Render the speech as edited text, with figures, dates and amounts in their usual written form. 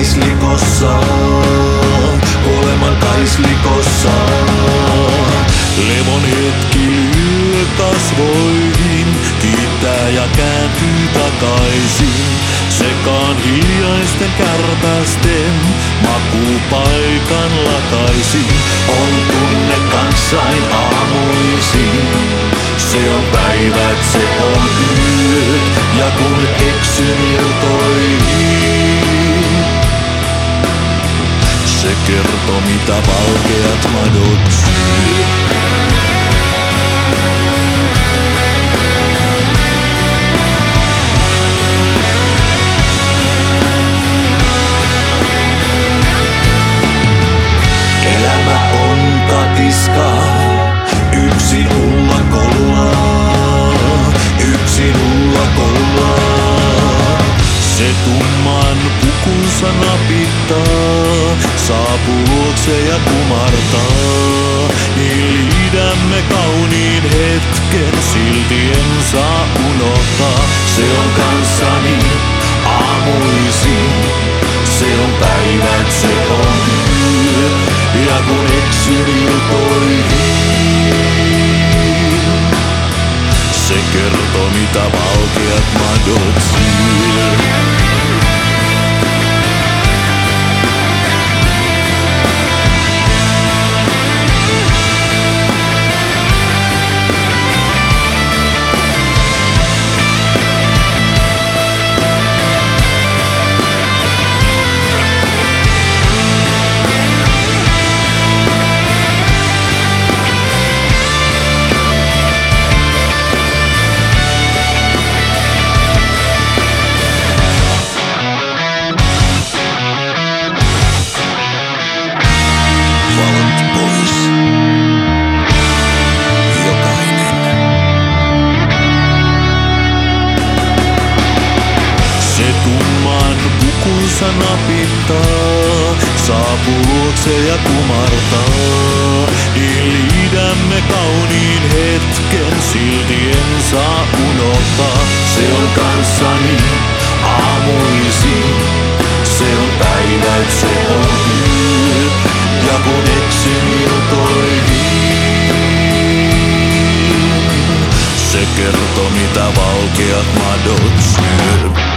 kaislikossa, kuoleman kaislikossa. Levon hetki lyö kasvoihin, kiittää ja kääntyy takaisin. Sekaan hiljaisten kärpästen makupaikan lakaisin. On tunne kanssain aamuisin, se on päivät, se on yöt. Ja kun eksyn iltoihin, se kertoo mitä valkeat madot syö. Yksin ullakolla, se tumman pukunsa napittaa, saapuu luokse ja kumartaa. Hiidämme kauniin hetken, silti en saa unohtaa. Se on kanssani aamuisin, se on päivät, se on yö. Ja kun eksyn iltoihin, se kertoo mitä valkeat madot syö. Napittaa, saapuu luokse ja kumartaa. Hiidämme kauniin hetken, silti en saa unohtaa. Se on kanssani aamuisin, se on päivät, se on yö. Ja kun eksyn iltoihin, se kertoo mitä valkeat madot syö.